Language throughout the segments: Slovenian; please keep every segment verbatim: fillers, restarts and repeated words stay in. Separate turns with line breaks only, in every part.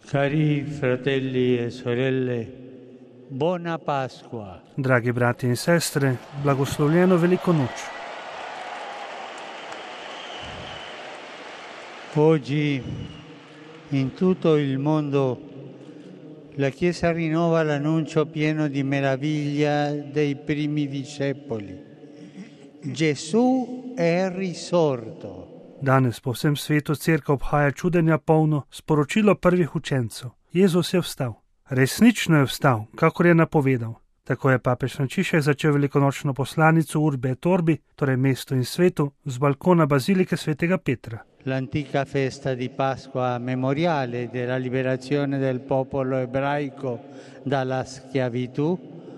Cari fratelli e sorelle, buona Pasqua.
Dragi brati in sestre, blagoslovljeno veliko noč.
Oggi in tutto il mondo la Chiesa rinnova l'annuncio pieno di meraviglia dei primi discepoli. Gesù è risorto.
Danes po vsem svetu cerkev obhaja čudenja polno sporočilo prvih učencev. Jezus je vstal. Resnično je vstal, kakor je napovedal. Tako je papež Frančišek začel velikonočno poslanico Urbi et Orbi, torej mestu in svetu, z balkona bazilike svetega Petra.
L'antica festa di Pasqua memoriale della liberazione del popolo ebraico dalla schiavitù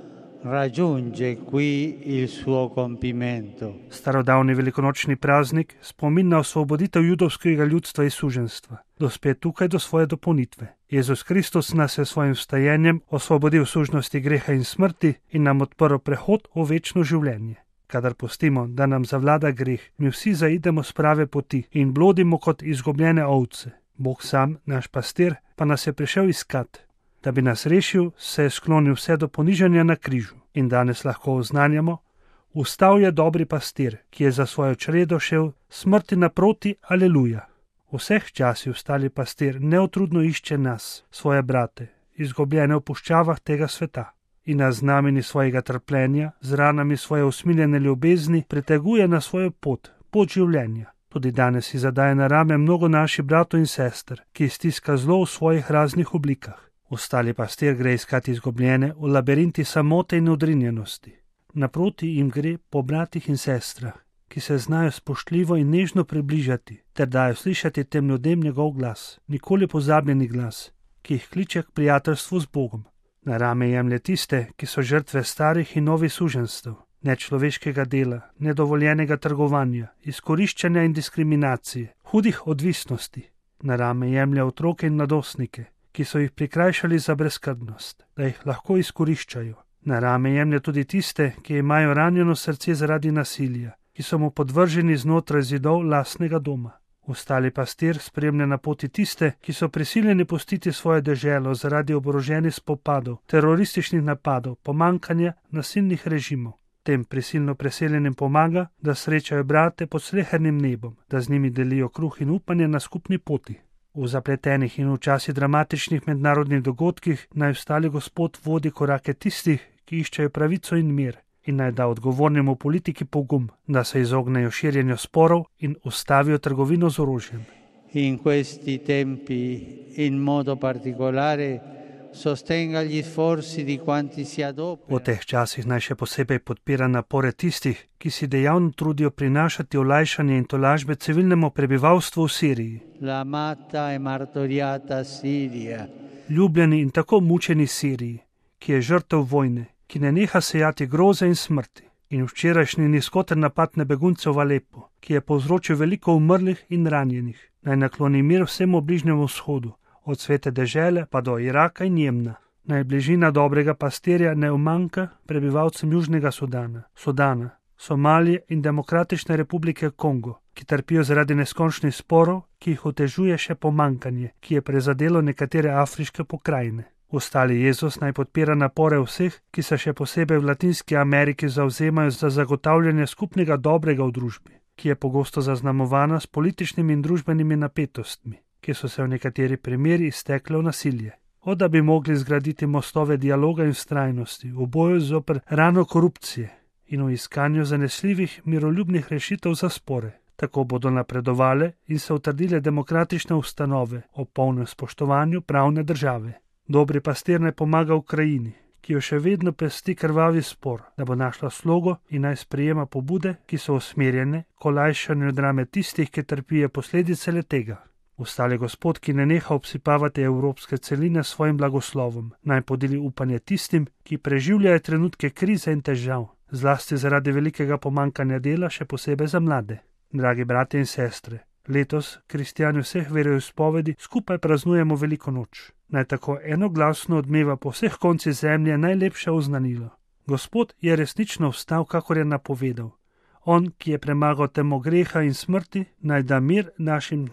raggiunge qui il suo compimento.
Starodavni velikonočni praznik, spomin na osvoboditev judovskega ljudstva iz suženjstva, dospe tukaj do svoje dopolnitve. Jezus Kristus nas je svojim vstajenjem osvobodil sužnosti greha in smrti in nam odprl prehod v večno življenje. Kadar pustimo, da nam zavlada greh, mi vsi zaidemo s prave poti in blodimo kot izgubljene ovce. Bog sam, naš pastir, pa nas je prišel iskat. Da bi nas rešil, se je sklonil vse do ponižanja na križu in danes lahko oznanjamo: vstal je dobri pastir, ki je za svojo čredo šel smrti naproti, aleluja. V vseh časih vstali pastir neutrudno išče nas, svoje brate, izgubljene v puščavah tega sveta in nas z znameni svojega trpljenja, z ranami svoje usmiljene ljubezni priteguje na svojo pot, pot življenja. Tudi danes si zadaje na rame mnogo naših bratov in sester, ki stiska zlo v svojih raznih oblikah. Ostali pastir gre iskati izgubljene v labirinti samote in odrinjenosti. Naproti jim gre po bratih in sestrah, ki se znajo spoštljivo in nežno približati, ter dajo slišati tem ljudem njegov glas, nikoli pozabljeni glas, ki jih kliče k prijateljstvu z Bogom. Na rame jemlje tiste, ki so žrtve starih in novih suženjstev, nečloveškega dela, nedovoljenega trgovanja, izkoriščanja in diskriminacije, hudih odvisnosti. Na rame jemlje otroke in mladostnike, ki so jih prikrajšali za brezskrbnost, da jih lahko izkoriščajo. Na rame jemlje tudi tiste, ki imajo ranjeno srce zaradi nasilja, ki so mu podvrženi znotraj zidov lastnega doma. Ostali pastir spremlja na poti tiste, ki so prisiljeni pustiti svojo deželo zaradi oboroženih spopadov, terorističnih napadov, pomanjkanja nasilnih režimov. Tem prisilno preseljenim pomaga, da srečajo brate pod slehernim nebom, da z njimi delijo kruh in upanje na skupni poti. V zapletenih in včasih dramatičnih mednarodnih dogodkih naj ostali Gospod vodi korake tistih, ki iščejo pravico in mir, in naj da odgovornim v politiki pogum, da se izognejo širjenju sporov in ustavijo trgovino z orožjem.
In questi tempi in modo particolare sostenga gli sforzi di quanti si adoperano.
V teh časih naj še posebej podpira napore tistih, ki si dejavno trudijo prinašati olajšanje in tolažbe civilnemu prebivalstvu v Siriji.
La amata e martoriata Siria.
Ljubljeni in tako mučeni Siriji, ki je žrtev vojne, ki ne neha sejati groze in smrti, in včerajšnji nizkoten napad na begunce v Alepo, ki je povzročil veliko umrlih in ranjenih. Naj nakloni mir vsemu Bližnjemu vzhodu, od svete dežele pa do Iraka in Jemna. Naj bližina dobrega pastirja ne umanjka prebivalcem Južnega Sudana, Sudana, Somalije in Demokratične republike Kongo, ki trpijo zaradi neskončnih sporov, ki jih otežuje še pomanjkanje, ki je prezadelo nekatere afriške pokrajine. Ostali Jezus naj podpira napore vseh, ki se še posebej v Latinski Ameriki zavzemajo za zagotavljanje skupnega dobrega v družbi, ki je pogosto zaznamovana s političnimi in družbenimi napetostmi, ki so se v nekateri primeri iztekle v nasilje. O da bi mogli zgraditi mostove dialoga in vztrajnosti v boju zoper rano korupcije in v iskanju zanesljivih miroljubnih rešitev za spore. Tako bodo napredovale in se utrdile demokratične ustanove o polnem spoštovanju pravne države. Dobri pastir naj pomaga Ukrajini, ki jo še vedno pesti krvavi spor, da bo našla slogo in naj sprejema pobude, ki so usmerjene k olajšanju drame tistih, ki trpijo posledice le-tega. Ostali Gospod, ki ne neha obsipavati evropske celine s svojim blagoslovom, naj podeli upanje tistim, ki preživljajo trenutke krize in težav, zlasti zaradi velikega pomanjkanja dela, še posebej za mlade. Dragi brate in sestre, letos, kristjani vseh veroizpovedi, skupaj praznujemo veliko noč. Naj tako enoglasno odmeva po vseh koncih zemlje najlepše oznanilo. Gospod je resnično vstal, kakor je napovedal. On, ki je premagal temo greha in smrti, naj da mir našim dnem.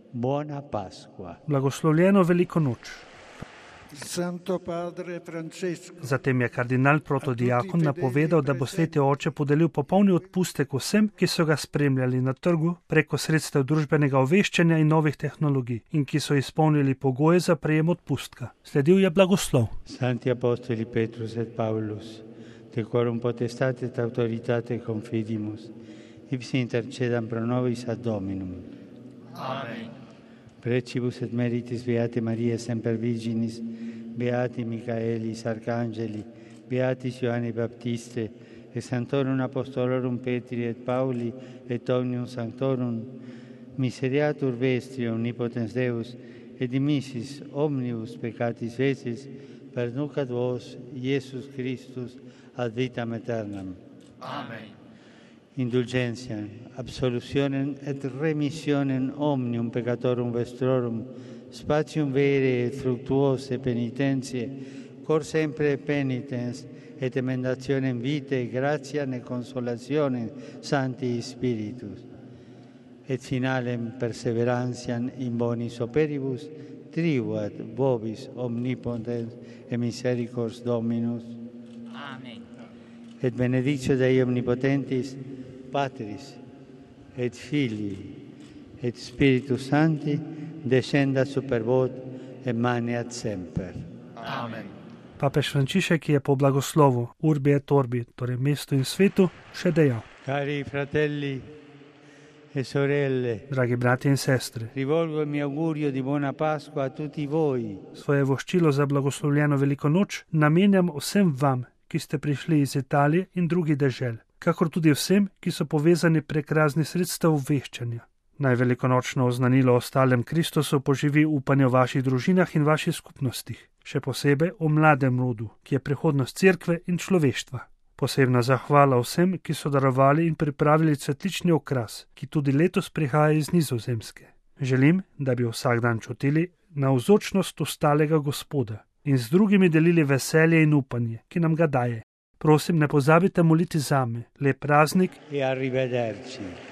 Buona Pasqua.
Blagoslovljeno veliko noč.
Santo Padre Francesco.
Zatem je kardinal protodiakon napovedal, da bo sveti oče podelil popolni odpustek vsem, ki so ga spremljali na trgu preko sredstev družbenega obveščanja in novih tehnologij in ki so izpolnili pogoje za prejem odpustka. Sledil je blagoslov.
Santi apostoli Petrus et Paulus, decorum potestate et autoritate confidimus, ipsi intercedam pro nobis ad Dominum.
Amen.
Precibus et meritis Beate Maria Semper Virginis, Beati Michaelis Arcangeli, Beatis Ioanni Baptiste, et Sanctorum Apostolorum Petri et Pauli, et omnium sanctorum, miseriatur vestri omnipotens Deus, et dimissis omnibus peccatis vecis, perducat vos, Iesus Christus, ad vitam aeternam.
Amen.
Indulgentiam, absolutionem et remissionem omnium peccatorum vestrorum, spatium vere et fructuose penitentiae, cor sempre penitens, et emendationem vitae, gratiam et consolationem Sancti Spiritus, et finalem perseverantiam in bonis operibus, tribuat vobis omnipotens et misericors Dominus.
Amen.
Et benedictio Dei omnipotentis, Patris, et Filii, et Spiritus Sancti, descendat super vod et maneat semper.
Amen.
Papež Frančišek je po blagoslovu Urbi et Orbi, torej mestu in svetu, še dejal:
Cari fratelli e sorelle,
dragi bratje in sestre,
rivolgo il mio augurio di buona Pasqua a tutti voi,
svoje voščilo za blagoslovljeno veliko noč namenjam vsem vam, ki ste prišli iz Italije in drugih dežel, kakor tudi vsem, ki so povezani prek raznih sredstev obveščanja. Naj velikonočno oznanilo o stalem Kristusu poživi upanje v vaših družinah in vaših skupnostih, še posebej o mladem rodu, ki je prihodnost cerkve in človeštva. Posebna zahvala vsem, ki so darovali in pripravili cvetlični okras, ki tudi letos prihaja iz Nizozemske. Želim, da bi vsak dan čutili navzočnost ostalega Gospoda in z drugimi delili veselje in upanje, ki nam ga daje. Prosim, ne pozabite moliti zame. Lep praznik.
e arrivederci.